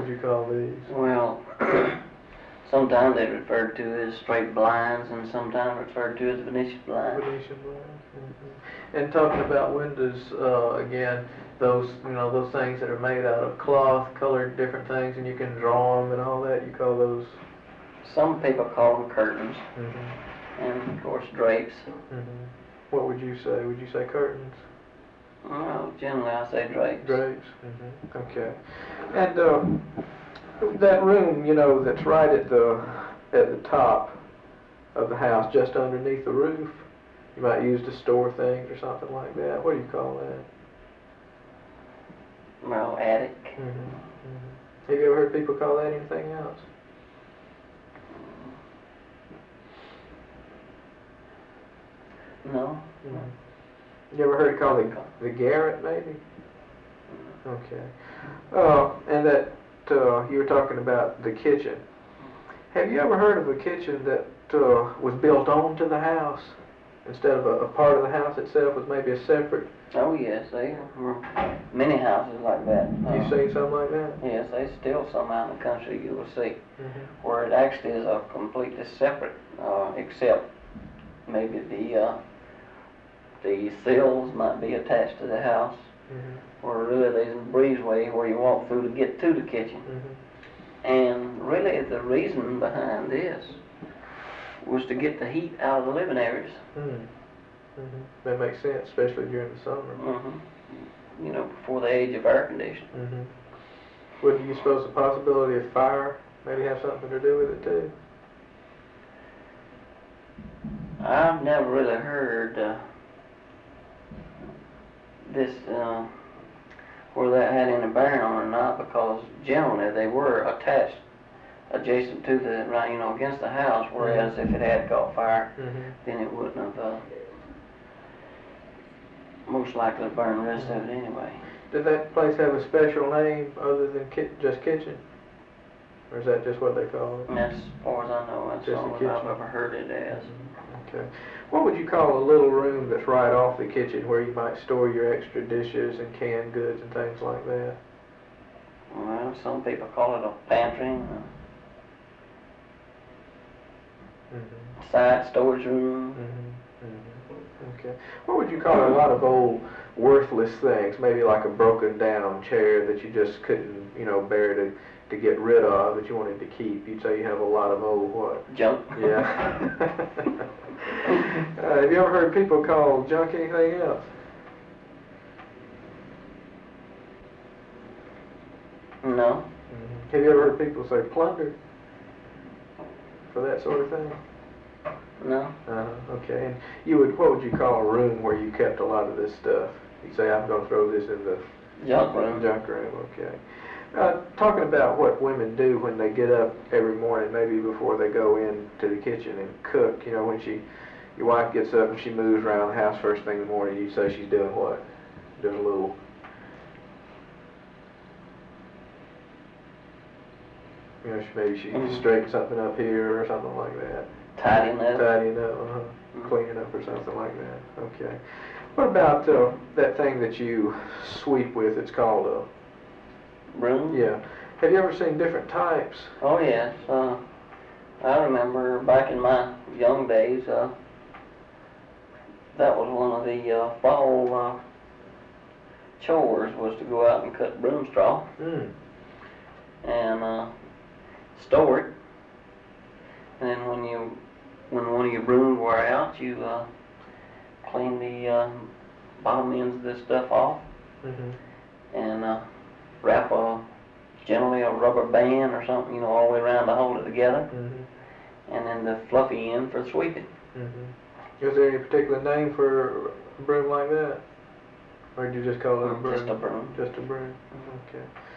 would you call these? Well, sometimes they referred to as straight blinds, and sometimes referred to as Venetian blinds. Venetian blinds. And talking about windows, again, those those things that are made out of cloth, colored different things, and you can draw them and all that. You call those? Some people call them curtains, and of course drapes. What would you say? Would you say curtains? Well, generally I say drapes. Drapes. Okay. And that room, that's right at the top of the house, just underneath the roof, you might use to store things or something like that. What do you call that? Well, attic. Have you ever heard people call that anything else? No. You ever heard it called the garret, maybe? Okay. And that you were talking about the kitchen. Have you ever heard of a kitchen that was built onto the house instead of a part of the house itself was maybe a separate? Oh yes, there were many houses like that. You seen something like that? Yes, there's still some out in the country you will see where it actually is a completely separate, except maybe the sills might be attached to the house, or really there's a breezeway where you walk through to get to the kitchen. And really the reason behind this was to get the heat out of the living areas. That makes sense, especially during the summer. You know, before the age of air conditioning. Well, do you suppose the possibility of fire maybe have something to do with it too? I've never really heard this whether that had any bearing on it or not, because generally they were attached adjacent to the, against the house, whereas if it had caught fire, then it wouldn't have most likely burned the rest of it anyway. Did that place have a special name other than just kitchen? Or is that just what they call it? And that's, as far as I know, that's just all the I've kitchen. ever heard it as. Okay. What would you call a little room that's right off the kitchen where you might store your extra dishes and canned goods and things like that? Well, some people call it a pantry, side storage room. Okay. What would you call a lot of old worthless things? Maybe like a broken down chair that you just couldn't, bear to get rid of, that you wanted to keep. You'd say you have a lot of old what? Junk. Yeah. Have you ever heard people call junk anything else? No. Have you ever heard people say plunder for that sort of thing? No. Okay. And what would you call a room where you kept a lot of this stuff? You'd say, I'm going to throw this in the junk room. Junk room, okay. Talking about what women do when they get up every morning, maybe before they go into the kitchen and cook. When your wife gets up and she moves around the house first thing in the morning, you say she's doing what? Doing a little... maybe she straightens something up here or something like that. Tidying up. Tidying up, cleaning up or something like that. Okay. What about that thing that you sweep with? It's called a... broom? Yeah. Have you ever seen different types? Oh yes. I remember back in my young days, that was one of the fall chores, was to go out and cut broom straw and store it. And then when one of your brooms wore out, you clean the bottom ends of this stuff off and wrap generally a rubber band or something, all the way around to hold it together, and then the fluffy end for sweeping. Is there any particular name for a broom like that? Or did you just call it a broom? Just a broom. Just a broom. Okay.